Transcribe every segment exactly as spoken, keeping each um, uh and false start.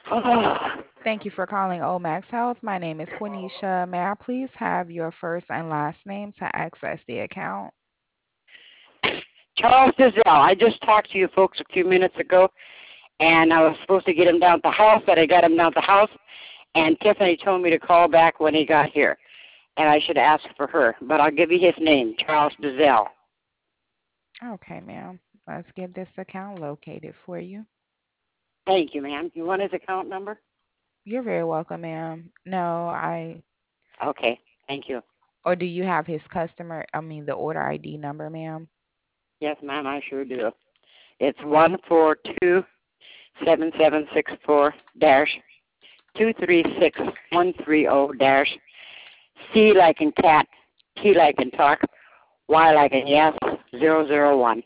Thank you for calling Omax Health. My name is Quenisha. May I please have your first and last name to access the account? Charles Dizelle. I just talked to you folks a few minutes ago, and I was supposed to get him down at the house, but I got him down at the house, and Tiffany told me to call back when he got here, and I should ask for her. But I'll give you his name, Charles Dizelle. Okay, ma'am. Let's get this account located for you. Thank you, ma'am. You want his account number? You're very welcome, ma'am. No, I, Okay, thank you. or do you have his customer, I mean, the order I D number, ma'am? Yes, ma'am, I sure do. It's one four two seven seven six four dash two three six one three zero dash C like in cat, T like in talk, Y like in yes, zero zero one.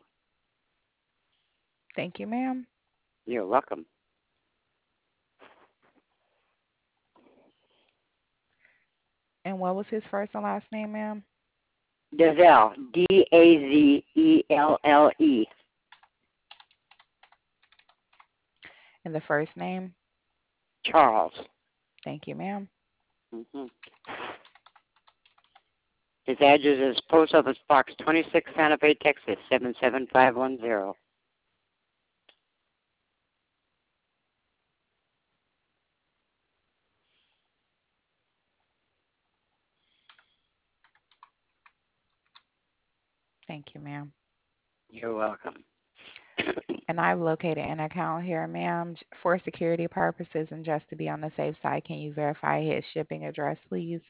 Thank you, ma'am. You're welcome. And what was his first and last name, ma'am? Dazelle, D A Z E L L E. And the first name? Charles. Thank you, ma'am. Mm-hmm. His address is Post Office Box twenty-six, Santa Fe, Texas, seven seven five one zero. Thank you, ma'am. You're welcome. And I've located an account here, ma'am, j- for security purposes and just to be on the safe side. Can you verify his shipping address, please?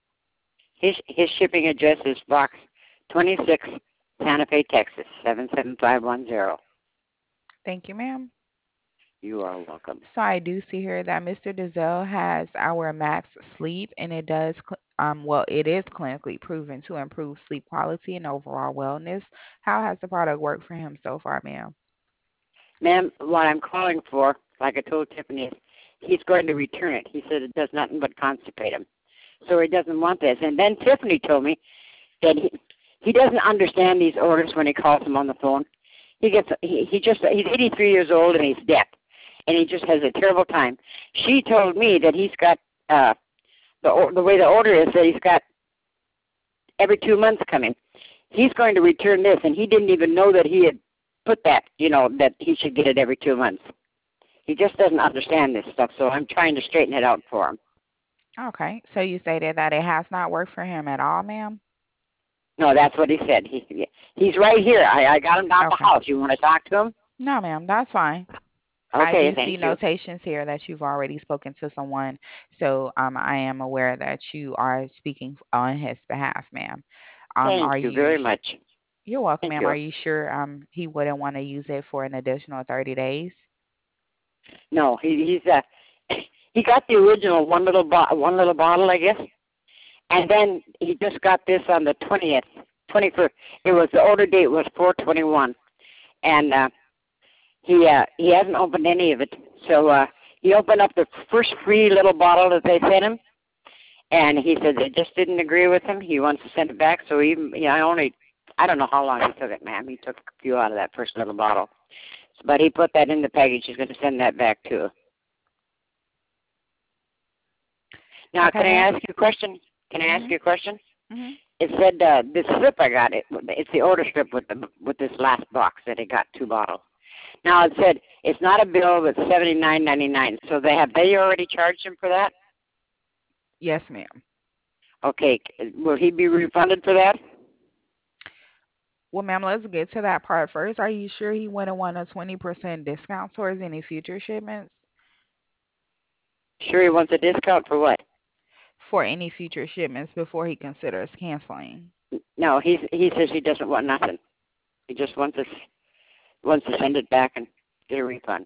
His his shipping address is Box twenty-six, Santa Fe, Texas, seven seven five one zero. Thank you, ma'am. You are welcome. So I do see here that Mister Dizelle has our Max Sleep, and it does, cl- um, well, it is clinically proven to improve sleep quality and overall wellness. How has the product worked for him so far, ma'am? Ma'am, what I'm calling for, like I told Tiffany, is he's going to return it. He said it does nothing but constipate him. So he doesn't want this. And then Tiffany told me that he, he doesn't understand these orders when he calls them on the phone. He gets he, he just he's eighty-three years old and he's deaf, and he just has a terrible time. She told me that he's got uh the or- the way the order is that he's got every two months coming. He's going to return this, and he didn't even know that he had put that, you know, that he should get it every two months. He just doesn't understand this stuff, so I'm trying to straighten it out for him. Okay. So you stated that it has not worked for him at all, ma'am? No, that's what he said. He he's right here. I I got him down at the Okay. house. You want to talk to him? No, ma'am, that's fine. I Okay, do see thank you. notations here that you've already spoken to someone, so um, I am aware that you are speaking on his behalf, ma'am. Um, Thank are you you? very Sh- much. You're welcome, Thank ma'am. you. Are you sure um he wouldn't want to use it for an additional thirty days? No, he he's uh he got the original one little bo- one little bottle, I guess, and then he just got this on the twentieth, twenty first. It was the order date was four twenty one, and uh, he uh, he hasn't opened any of it. So uh, he opened up the first free little bottle that they sent him, and he said they just didn't agree with him. He wants to send it back. So he, yeah, I only I don't know how long he took it, ma'am. He took a few out of that first little bottle, but he put that in the package. He's going to send that back too. Now, Okay, can I ma'am. ask you a question? Can I ask Mhm. you a question? Mhm. It said uh, this slip I got. It, it's the order strip with the with this last box that he got two bottles. Now it said it's not a bill, but seventy nine ninety nine. So they have they already charged him for that? Yes, ma'am. Okay, will he be refunded for that? Well, ma'am, let's get to that part first. Are you sure he wouldn't want a twenty percent discount towards any future shipments? Sure, he wants a discount for what? For any future shipments before he considers canceling. No, he's he says he doesn't want nothing. He just wants us wants to send it back and get a refund.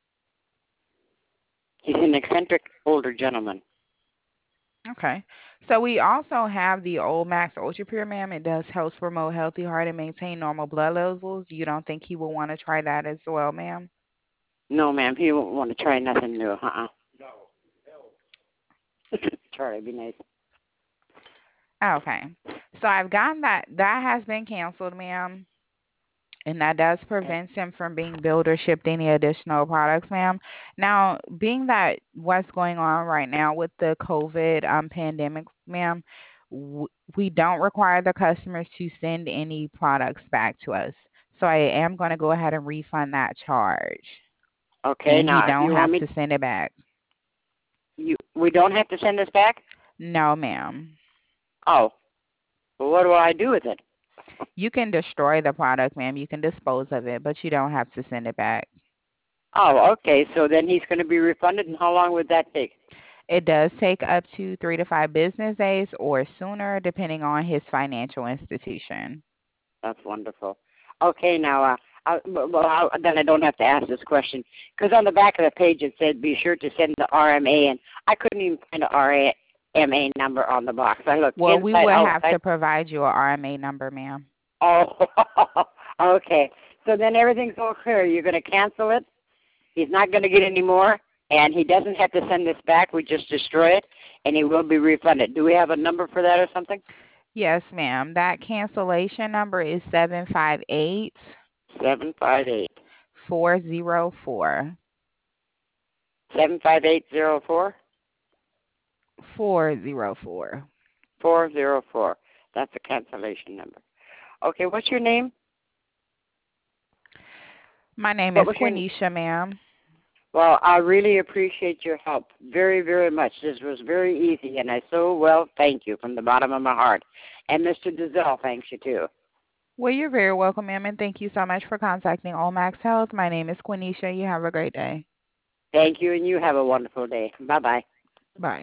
He's an eccentric older gentleman. Okay. So we also have the Old Max Ultra Pure, ma'am. It does help promote healthy heart and maintain normal blood levels. You don't think he will want to try that as well, ma'am? No, ma'am, he won't want to try nothing new. Uh-uh. Charlie, be nice. Okay. So I've gotten that. That has been canceled, ma'am. And that does prevent him from being billed or shipped any additional products, ma'am. Now, being that what's going on right now with the COVID um, pandemic, ma'am, w- we don't require the customers to send any products back to us. So I am going to go ahead and refund that charge. Okay, And he now if don't you want have me, to send it back. you we don't have to send this back. No, ma'am. Oh, well, what do I do with it? You can destroy the product, ma'am. You can dispose of it, but you don't have to send it back. Oh, okay. So then he's going to be refunded, and how long would that take? It does take up to three to five business days or sooner, depending on his financial institution. That's wonderful. Okay, now, uh, I, well, I, then I don't have to ask this question because on the back of the page it said be sure to send the R M A, and I couldn't even find the R M A number on the box. I looked Well, we inside, will have outside. to provide you a R M A number, ma'am. Oh, okay. So then everything's all clear. You're going to cancel it. He's not going to get any more, and he doesn't have to send this back. We just destroy it, and he will be refunded. Do we have a number for that or something? Yes, ma'am. That cancellation number is seven five eight Seven five eight four zero four seven five eight zero four four zero four. four zero four. That's a cancellation number. Okay, what's your name? My name What is was your? Quenisha, ma'am. Well, I really appreciate your help very, very much. This was very easy, and I so well thank you from the bottom of my heart. And Mister Dizelle thanks you too. Well, you're very welcome, ma'am, and thank you so much for contacting Omax Health. My name is Quenisha. You have a great day. Thank you, and you have a wonderful day. Bye bye. Bye.